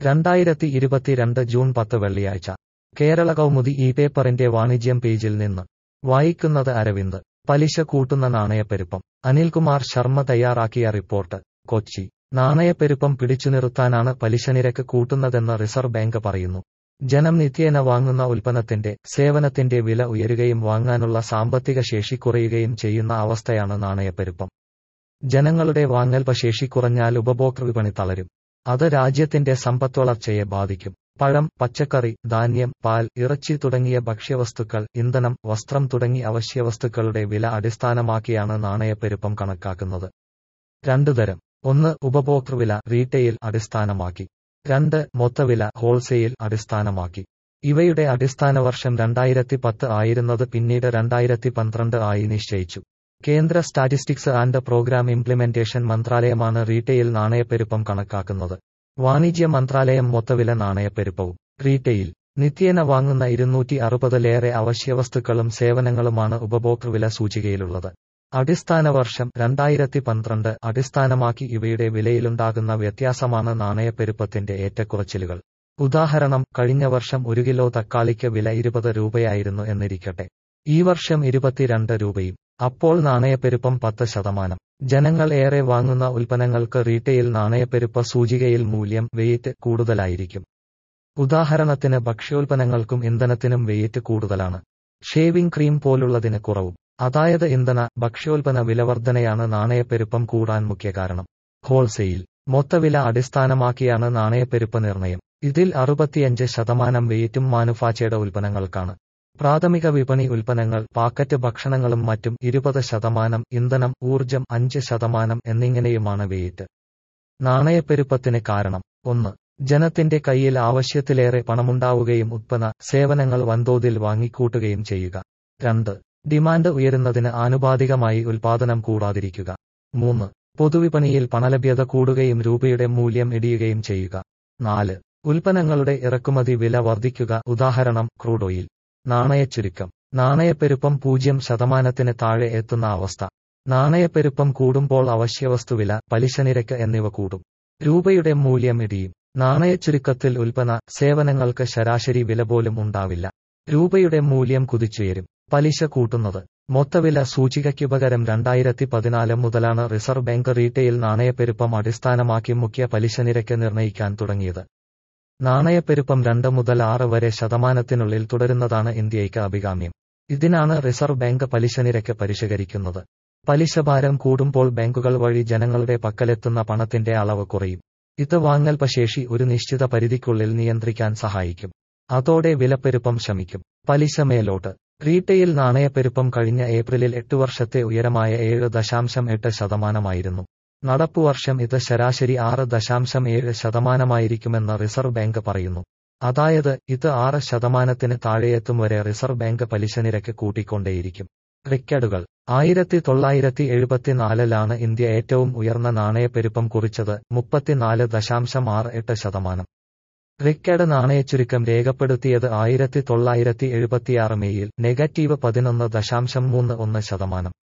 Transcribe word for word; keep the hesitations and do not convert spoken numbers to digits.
രണ്ടായിരത്തി ഇരുപത്തിരണ്ട് ജൂൺ പത്ത് വെള്ളിയാഴ്ച കേരള കൗമുദി ഈ പേപ്പറിന്റെ വാണിജ്യം പേജിൽ നിന്ന് വായിക്കുന്നത് അരവിന്ദ്. പലിശ കൂട്ടുന്ന നാണയപ്പെരുപ്പം. അനിൽകുമാർ ശർമ്മ തയ്യാറാക്കിയ റിപ്പോർട്ട്. കൊച്ചി. നാണയപ്പെരുപ്പം പിടിച്ചുനിർത്താനാണ് പലിശനിരക്ക് കൂട്ടുന്നതെന്ന് റിസർവ് ബാങ്ക് പറയുന്നു. ജനം നിത്യേന വാങ്ങുന്ന ഉൽപ്പന്നത്തിന്റെ, സേവനത്തിന്റെ വില ഉയരുകയും വാങ്ങാനുള്ള സാമ്പത്തിക ശേഷി കുറയുകയും ചെയ്യുന്ന അവസ്ഥയാണ് നാണയപ്പെരുപ്പം. ജനങ്ങളുടെ വാങ്ങൽ ശേഷി കുറഞ്ഞാൽ ഉപഭോക്തൃ വിപണി തളരും. അത് രാജ്യത്തിന്റെ സമ്പദ്വളർച്ചയെ ബാധിക്കും. പഴം, പച്ചക്കറി, ധാന്യം, പാൽ, ഇറച്ചി തുടങ്ങിയ ഭക്ഷ്യവസ്തുക്കൾ, ഇന്ധനം, വസ്ത്രം തുടങ്ങി അവശ്യവസ്തുക്കളുടെ വില അടിസ്ഥാനമാക്കിയാണ് നാണയപ്പെരുപ്പം കണക്കാക്കുന്നത്. രണ്ടു തരം. ഒന്ന്, ഉപഭോക്തൃവില റീറ്റെയിൽ അടിസ്ഥാനമാക്കി. രണ്ട്, മൊത്തവില ഹോൾസെയിൽ അടിസ്ഥാനമാക്കി. ഇവയുടെ അടിസ്ഥാന വർഷം രണ്ടായിരത്തി പത്ത് ആയിരുന്നത് പിന്നീട് രണ്ടായിരത്തി പന്ത്രണ്ട് ആയി നിശ്ചയിച്ചു. കേന്ദ്ര സ്റ്റാറ്റിസ്റ്റിക്സ് ആൻഡ് പ്രോഗ്രാം ഇംപ്ലിമെന്റേഷൻ മന്ത്രാലയമാണ് റീറ്റെയിൽ നാണയപ്പെരുപ്പം കണക്കാക്കുന്നത്. വാണിജ്യ മന്ത്രാലയം മൊത്തവില നാണയപ്പെരുപ്പവും. റീറ്റെയിൽ നിത്യേന വാങ്ങുന്ന ഇരുന്നൂറ്റി അറുപതിലേറെ അവശ്യവസ്തുക്കളും സേവനങ്ങളുമാണ് ഉപഭോക്തൃവില സൂചികയിലുള്ളത്. അടിസ്ഥാന വർഷം രണ്ടായിരത്തി പന്ത്രണ്ട് അടിസ്ഥാനമാക്കി ഇവയുടെ വിലയിലുണ്ടാകുന്ന വ്യത്യാസമാണ് നാണയപ്പെരുപ്പത്തിന്റെ ഏറ്റക്കുറച്ചിലുകൾ. ഉദാഹരണം, കഴിഞ്ഞ വർഷം ഒരു കിലോ തക്കാളിക്ക് വില ഇരുപത് രൂപയായിരുന്നു എന്നിരിക്കട്ടെ. ഈ വർഷം ഇരുപത്തിരണ്ട് രൂപയും. അപ്പോൾ നാണയപ്പെരുപ്പം പത്ത് ശതമാനം. ജനങ്ങൾ ഏറെ വാങ്ങുന്ന ഉൽപ്പന്നങ്ങൾക്ക് റീറ്റെയിൽ നാണയപ്പെരുപ്പ സൂചികയിൽ മൂല്യം വെയിറ്റ് കൂടുതലായിരിക്കും. ഉദാഹരണത്തിന് ഭക്ഷ്യോൽപ്പന്നങ്ങൾക്കും ഇന്ധനത്തിനും വെയിറ്റ് കൂടുതലാണ്. ഷേവിംഗ് ക്രീം പോലുള്ളതിന് കുറവും. അതായത് ഇന്ധന, ഭക്ഷ്യോൽപ്പന്ന വിലവർധനയാണ് നാണയപ്പെരുപ്പം കൂടാൻ മുഖ്യ കാരണം. ഹോൾസെയിൽ മൊത്തവില അടിസ്ഥാനമാക്കിയാണ് നാണയപ്പെരുപ്പ നിർണയം. ഇതിൽ അറുപത്തിയഞ്ച് ശതമാനം വെയിറ്റും മാനുഫാക്ചേർഡ് ഉൽപ്പന്നങ്ങൾക്കാണ്. പ്രാഥമിക വിപണി ഉൽപ്പന്നങ്ങൾ, പാക്കറ്റ് ഭക്ഷണങ്ങളും മറ്റും ഇരുപത് ശതമാനം, ഇന്ധനം, ഊർജം അഞ്ച് ശതമാനം എന്നിങ്ങനെയുമാണ് വെയിറ്റ്. നാണയപ്പെരുപ്പത്തിന് കാരണം. ഒന്ന്, ജനത്തിന്റെ കയ്യിൽ ആവശ്യത്തിലേറെ പണമുണ്ടാവുകയും ഉത്പന്ന, സേവനങ്ങൾ വൻതോതിൽ വാങ്ങിക്കൂട്ടുകയും ചെയ്യുക. രണ്ട്, ഡിമാൻഡ് ഉയരുന്നതിന് ആനുപാതികമായി ഉൽപാദനം കൂടാതിരിക്കുക. മൂന്ന്, പൊതുവിപണിയിൽ പണലഭ്യത കൂടുകയും രൂപയുടെ മൂല്യം ഇടിയുകയും ചെയ്യുക. നാല്, ഉൽപ്പന്നങ്ങളുടെ ഇറക്കുമതി വില വർദ്ധിക്കുക. ഉദാഹരണം, ക്രൂഡ് ഓയിൽ. നാണയച്ചുരുക്കം. നാണയപ്പെരുപ്പം പൂജ്യം ശതമാനത്തിന് താഴെ എത്തുന്ന അവസ്ഥ. നാണയപ്പെരുപ്പം കൂടുമ്പോൾ അവശ്യവസ്തുവില, പലിശനിരക്ക് എന്നിവ കൂടും. രൂപയുടെ മൂല്യം ഇടിയും. നാണയച്ചുരുക്കത്തിൽ ഉൽപ്പന്ന, സേവനങ്ങൾക്ക് ശരാശരി വില പോലും ഉണ്ടാവില്ല. രൂപയുടെ മൂല്യം കുതിച്ചുയരും. പലിശ കൂട്ടുന്നത്. മൊത്തവില സൂചികയ്ക്കു പകരം രണ്ടായിരത്തി പതിനാല് മുതലാണ് റിസർവ് ബാങ്ക് റീറ്റെയിൽ നാണയപ്പെരുപ്പം അടിസ്ഥാനമാക്കി മുഖ്യ പലിശനിരക്ക് നിർണ്ണയിക്കാൻ തുടങ്ങിയത്. നാണയപ്പെരുപ്പം രണ്ട് മുതൽ ആറ് വരെ ശതമാനത്തിനുള്ളിൽ തുടരുന്നതാണ് ഇന്ത്യയ്ക്ക് അഭികാമ്യം. ഇതിനാണ് റിസർവ് ബാങ്ക് പലിശനിരക്ക് പരിഷ്കരിക്കുന്നത്. പലിശഭാരം കൂടുമ്പോൾ ബാങ്കുകൾ വഴി ജനങ്ങളുടെ പക്കലെത്തുന്ന പണത്തിന്റെ അളവ് കുറയും. ഇത് വാങ്ങൽശേഷി ഒരു നിശ്ചിത പരിധിക്കുള്ളിൽ നിയന്ത്രിക്കാൻ സഹായിക്കും. അതോടെ വിലപ്പെരുപ്പം ശമിക്കും. പലിശ മേലോട്ട്. റീറ്റെയിൽ നാണയപ്പെരുപ്പം കഴിഞ്ഞ ഏപ്രിലിൽ എട്ട് വർഷത്തെ ഉയരമായ ഏഴ് ദശാംശം എട്ട് ശതമാനമായിരുന്നു. നടപ്പുവർഷം ഇത് ശരാശരി ആറ് ദശാംശം ഏഴ് ശതമാനമായിരിക്കുമെന്ന് റിസർവ് ബാങ്ക് പറയുന്നു. അതായത് ഇത് ആറ് ശതമാനത്തിന് താഴെയെത്തും വരെ റിസർവ് ബാങ്ക് പലിശനിരക്ക് കൂട്ടിക്കൊണ്ടേയിരിക്കും. റിക്കാർഡുകൾ. ആയിരത്തി തൊള്ളായിരത്തി എഴുപത്തിനാലിലാണ് ഇന്ത്യ ഏറ്റവും ഉയർന്ന നാണയപ്പെരുപ്പം കുറിച്ചത്, മുപ്പത്തിനാല് ദശാംശം ആറ് എട്ട് ശതമാനം. റിക്കാർഡ് നാണയച്ചുരുക്കം രേഖപ്പെടുത്തിയത് ആയിരത്തി തൊള്ളായിരത്തി എഴുപത്തിയാറ് മെയ്യിൽ, നെഗറ്റീവ് പതിനൊന്ന് ദശാംശം മൂന്ന് ഒന്ന് ശതമാനം.